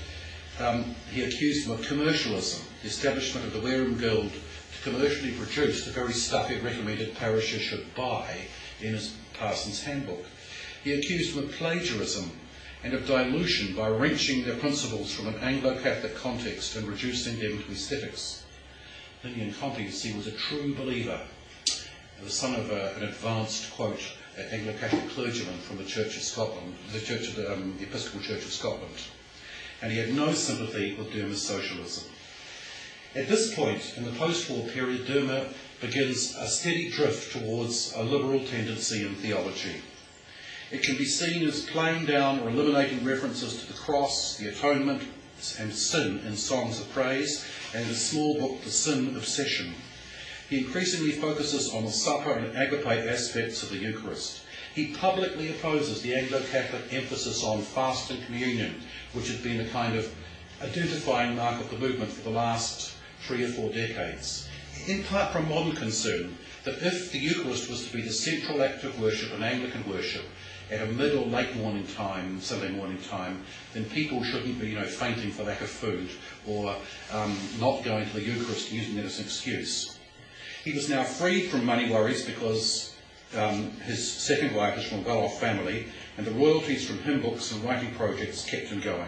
[SPEAKER 1] he accused him of commercialism, the establishment of the Wareham Guild to commercially produce the very stuff it recommended parishes should buy in his Parson's Handbook. He accused him of plagiarism and of dilution by wrenching their principles from an Anglo-Catholic context and reducing them to aesthetics. Ninian Compler, you see, was a true believer, the son of an advanced, quote, Anglo-Catholic clergyman from the Church of Scotland, the Episcopal Church of Scotland, and he had no sympathy with Dermer's socialism. At this point, in the post-war period, Dermer begins a steady drift towards a liberal tendency in theology. It can be seen as playing down or eliminating references to the cross, the atonement, and sin in songs of praise, and in his small book, The Sin Obsession. He increasingly focuses on the supper and agape aspects of the Eucharist. He publicly opposes the Anglo-Catholic emphasis on fast and communion, which has been a kind of identifying mark of the movement for the last 3 or 4 decades, in part from modern concern that if the Eucharist was to be the central act of worship in Anglican worship at a mid or late morning time, Sunday morning time, then people shouldn't be, fainting for lack of food or not going to the Eucharist using it as an excuse. He was now freed from money worries because his second wife is from a well-off family, and the royalties from hymn books and writing projects kept him going.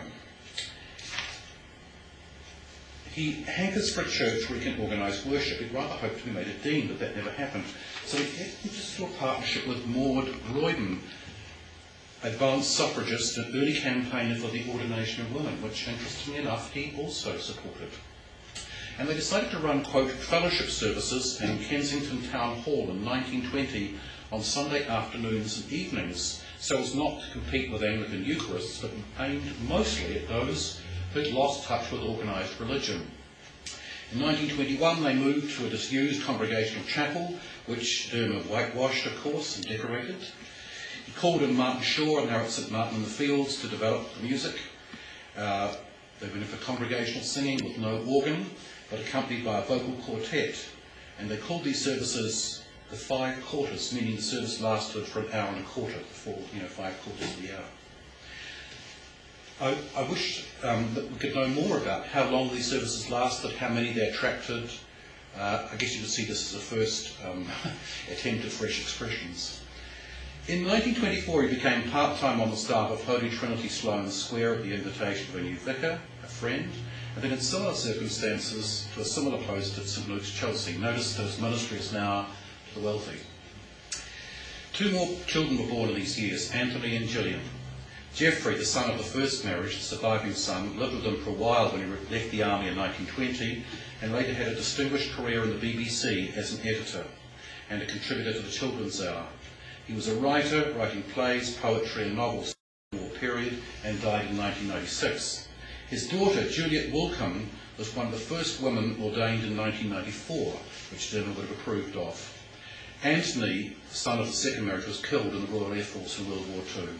[SPEAKER 1] He hankers for a church where he can organise worship. He'd rather hoped to be made a dean, but that never happened. So he entered into a partnership with Maud Royden, advanced suffragist and early campaigner for the ordination of women, which, interestingly enough, he also supported. And they decided to run, quote, fellowship services in Kensington Town Hall in 1920 on Sunday afternoons and evenings, so as not to compete with Anglican Eucharists, but aimed mostly at those who'd lost touch with organised religion. In 1921 they moved to a disused congregational chapel, which Dermer whitewashed, of course, and decorated. He called in Martin Shaw and now at St Martin in the Fields to develop the music. They went in for congregational singing with no organ, but accompanied by a vocal quartet. And they called these services the 5 quarters, meaning the service lasted for an hour and a quarter, for 5 quarters of the hour. I wish that we could know more about how long these services lasted, how many they attracted. I guess you could see this as a first attempt at fresh expressions. In 1924 he became part-time on the staff of Holy Trinity Sloane Square at the invitation of a new vicar, a friend, and then in similar circumstances to a similar post at St Luke's, Chelsea. Notice that his ministry is now to the wealthy. 2 more children were born in these years, Anthony and Gillian. Geoffrey, the son of the first marriage, the surviving son, lived with them for a while when he left the army in 1920 and later had a distinguished career in the BBC as an editor and a contributor to the Children's Hour. He was a writer, writing plays, poetry and novels in the war period, and died in 1996. His daughter, Juliet Woolcombe, was one of the first women ordained in 1994, which Derma would have approved of. Anthony, the son of the second marriage, was killed in the Royal Air Force in World War II.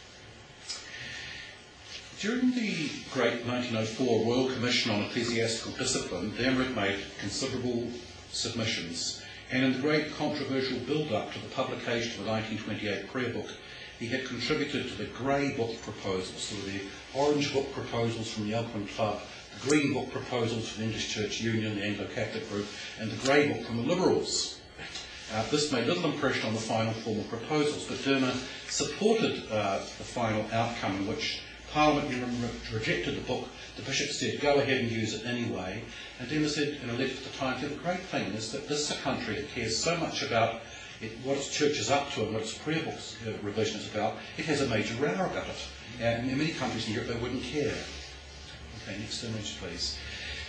[SPEAKER 1] During the great 1904 Royal Commission on Ecclesiastical Discipline, Dermot made considerable submissions, and in the great controversial build-up to the publication of the 1928 prayer book, he had contributed to the grey book proposals, so the orange book proposals from the Elkman Club, the green book proposals from the English Church Union, the Anglo-Catholic group, and the grey book from the Liberals. This made little impression on the final formal proposals, but Derma supported the final outcome in which Parliament rejected the book. The bishop said, go ahead and use it anyway. And Derma said in a letter to the Times, the great thing is that this is a country that cares so much about what its church is up to and what its prayer books revision is about. It has a major row about it. And in many countries in Europe, they wouldn't care. Okay, next image, please.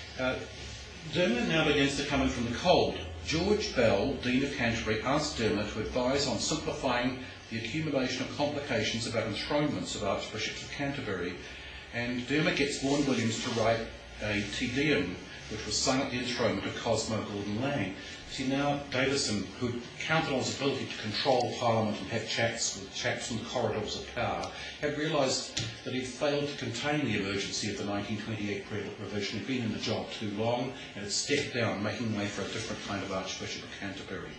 [SPEAKER 1] Derma now begins to come in from the cold. George Bell, Dean of Canterbury, asked Derma to advise on simplifying the accumulation of complications about enthronements of Archbishops of Canterbury, and Derma gets Vaughan Williams to write a Te Deum, which was sung at the enthronement of Cosmo Gordon Lang. See, now Davison, who counted on his ability to control Parliament and have chats with chaps in the corridors of power, had realised that he'd failed to contain the emergency of the 1928 prayer book revision. He'd been in the job too long and had stepped down, making way for a different kind of Archbishop of Canterbury.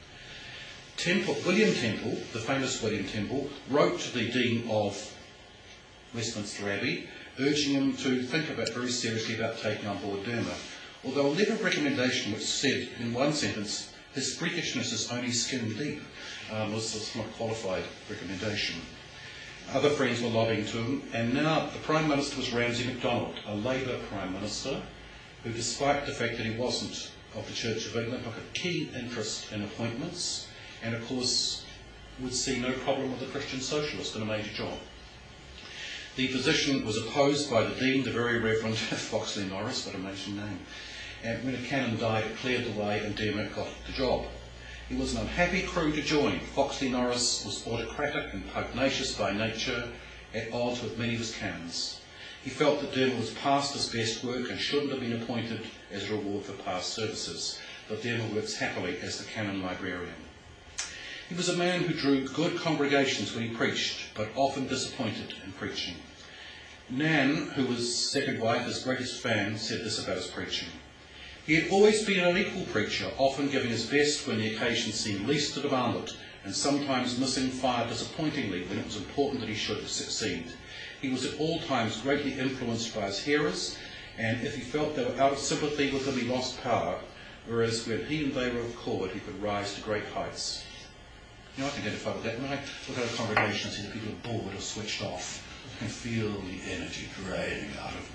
[SPEAKER 1] William Temple, the famous William Temple, wrote to the Dean of Westminster Abbey, urging him to think very seriously about taking on board Derma. Although a letter of recommendation which said in one sentence, his freakishness is only skin deep, was a somewhat qualified recommendation. Other friends were lobbying to him, and now the Prime Minister was Ramsay MacDonald, a Labour Prime Minister, who, despite the fact that he wasn't of the Church of England, took a keen interest in appointments, and of course would see no problem with a Christian socialist in a major job. The position was opposed by the Dean, the very Reverend Foxley Norris, what a amazing name. And when a canon died, it cleared the way and Dermot got the job. He was an unhappy crew to join. Foxley Norris was autocratic and pugnacious by nature, at odds with many of his canons. He felt that Dermot was past his best work and shouldn't have been appointed as a reward for past services, but Dermot works happily as the canon librarian. He was a man who drew good congregations when he preached, but often disappointed in preaching. Nan, who was second wife, his greatest fan, said this about his preaching. He had always been an equal preacher, often giving his best when the occasion seemed least to demand it, and sometimes missing fire disappointingly when it was important that he should succeed. He was at all times greatly influenced by his hearers, and if he felt they were out of sympathy with him, he lost power, whereas when he and they were of accord, he could rise to great heights. You know, I can identify with that. When I look at a congregation and see that people are bored or switched off, I can feel the energy draining out of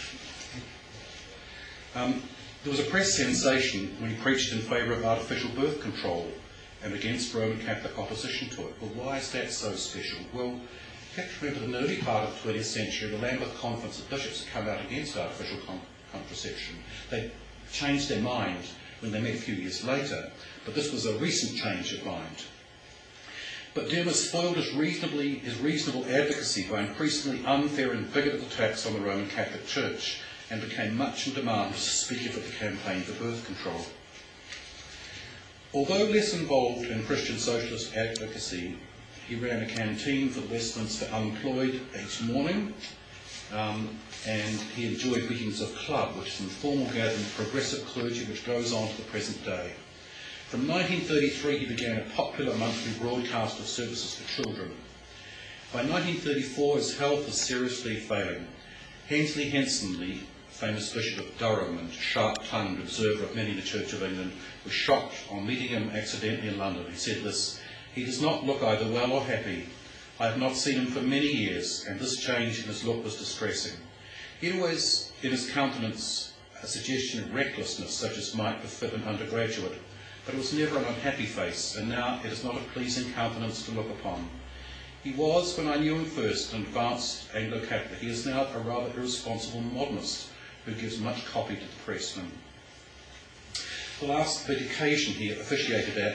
[SPEAKER 1] me. There was a press sensation when he preached in favour of artificial birth control and against Roman Catholic opposition to it. Well, why is that so special? Well, you have to remember that in the early part of the 20th century, the Lambeth Conference of Bishops had come out against artificial contraception. They changed their mind when they met a few years later, but this was a recent change of mind. But Derma spoiled his reasonable advocacy by increasingly unfair and bigoted attacks on the Roman Catholic Church, and became much in demand as a speaker for the campaign for birth control. Although less involved in Christian socialist advocacy, he ran a canteen for the Westminster unemployed each morning, and he enjoyed meetings of Club, which is an informal gathering of progressive clergy which goes on to the present day.
[SPEAKER 2] From 1933 he began a popular monthly broadcast of services for children. By 1934 his health was seriously failing. Hensley Henson, the famous Bishop of Durham and sharp-tongued observer of many in the Church of England, was shocked on meeting him accidentally in London. He said this: "He does not look either well or happy. I have not seen him for many years, and this change in his look was distressing. He had always in his countenance a suggestion of recklessness, such as might befit an undergraduate, but it was never an unhappy face, and now it is not a pleasing countenance to look upon. He was, when I knew him first, an advanced Anglo-Catholic. He is now a rather irresponsible modernist who gives much copy to the pressmen." The last big occasion he officiated at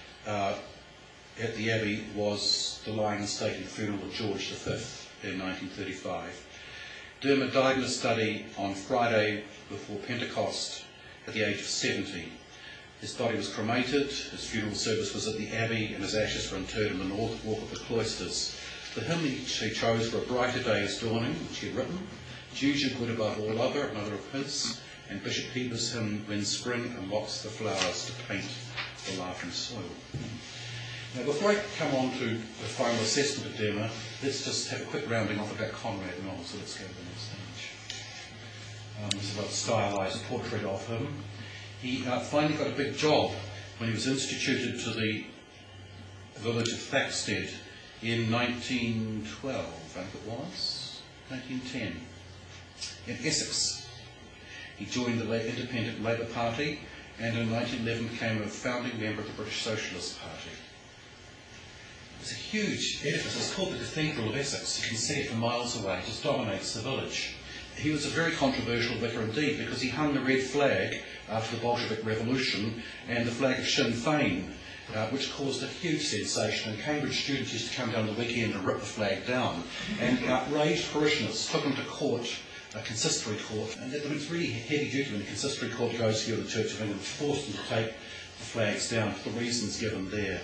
[SPEAKER 2] the Abbey was the lying in state and funeral of George V in 1935. Derma died in a study on Friday before Pentecost at the age of 70. His body was cremated, his funeral service was at the Abbey, and his ashes were interred in the north walk of the cloisters. The hymn he chose for A Brighter Day is Dawning, which he had written, Choose Your Good Above All Other, another of his, and Bishop Heber's hymn When Spring Unlocks the Flowers to Paint the Laughing Soil. Now, before I come on to the final assessment of Derma, let's just have a quick rounding off about Conrad Knoll, so let's go to the next page. This is about a stylised portrait of him. He finally got a big job when he was instituted to the village of Thaxted in 1912, I think it was, 1910, in Essex. He joined the Independent Labour Party and in 1911 became a founding member of the British Socialist Party. It's a huge edifice. It's called the Cathedral of Essex. You can see it from miles away. It just dominates the village. He was a very controversial vicar indeed because he hung the red flag after the Bolshevik Revolution and the flag of Sinn Féin, which caused a huge sensation, and Cambridge students used to come down the weekend and rip the flag down. And outraged parishioners took him to court, a consistory court, and it's really heavy duty when the consistory court goes here in the Church of England, forced them to take the flags down for the reasons given there.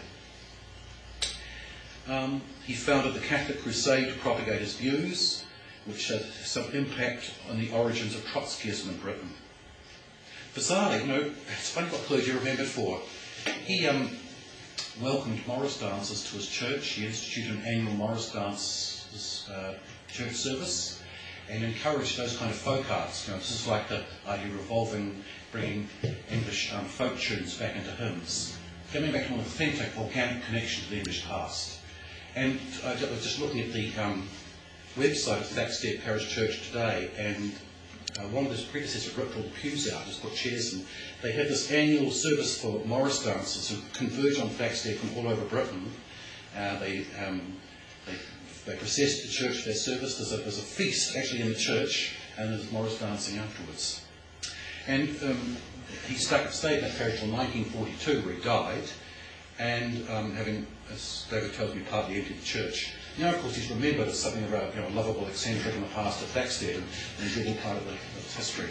[SPEAKER 2] He founded the Catholic Crusade to propagate his views, which had some impact on the origins of Trotskyism in Britain. Bizarrely, it's funny what clergy remember for. He welcomed Morris dancers to his church. He instituted an annual Morris dance church service and encouraged those kind of folk arts. This is like the idea of bringing English folk tunes back into hymns, coming back to an authentic, organic connection to the English past. And I was just looking at the website of Thaxted Parish Church today, and one of his predecessors ripped all the pews out, just put chairs in. They had this annual service for Morris dancers who converge on Thaxted from all over Britain. They processed the church for their service. There's a feast actually in the church, and there's Morris dancing afterwards. And he stayed in that parish until 1942, where he died, and having, as David tells me, partly emptied the church. Now, of course, he's remembered as something about a lovable eccentric in the past at Thaxted, and he's really part of its history.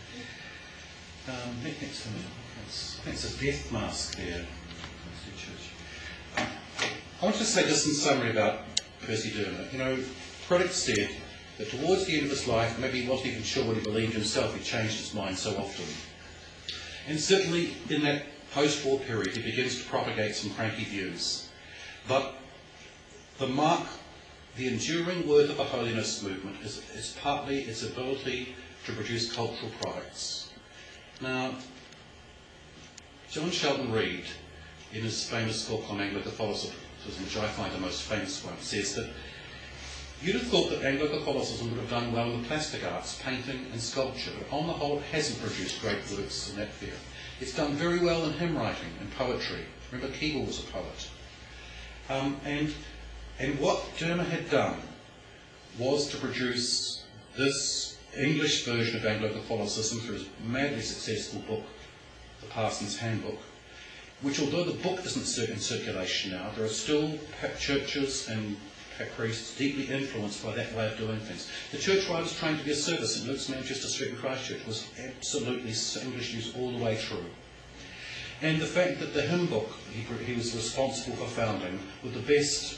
[SPEAKER 2] That's a death mask there. I want to say this in summary about Percy Derma. Critics said that towards the end of his life, maybe he wasn't even sure what he believed himself. He changed his mind so often. And certainly in that post-war period, he begins to propagate some cranky views. But the enduring worth of the holiness movement is partly its ability to produce cultural products. Now, John Sheldon Reed, in his famous book on Anglo-Catholicism, which I find the most famous one, says that you'd have thought that Anglo-Catholicism would have done well in the plastic arts, painting and sculpture, but on the whole it hasn't produced great works in that field. It's done very well in hymn writing and poetry. Remember, Keble was a poet. And what Derma had done was to produce this English version of Anglo-Catholicism through his madly successful book, The Parson's Handbook, which, although the book isn't in circulation now, there are still churches and priests deeply influenced by that way of doing things. The church where I was trained to be a service in Luke's Manchester Street in Christchurch was absolutely English use all the way through. And the fact that the hymn book he was responsible for founding, with the best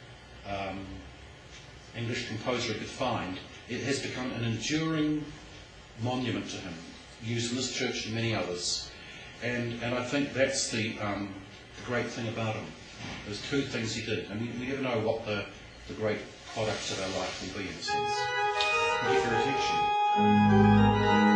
[SPEAKER 2] English composer he could find, it has become an enduring monument to him, used in this church and many others.
[SPEAKER 1] And I think that's the great thing about him. There's two things he did, and we never know what the great products of our life will be in a sense. Thank you for your attention.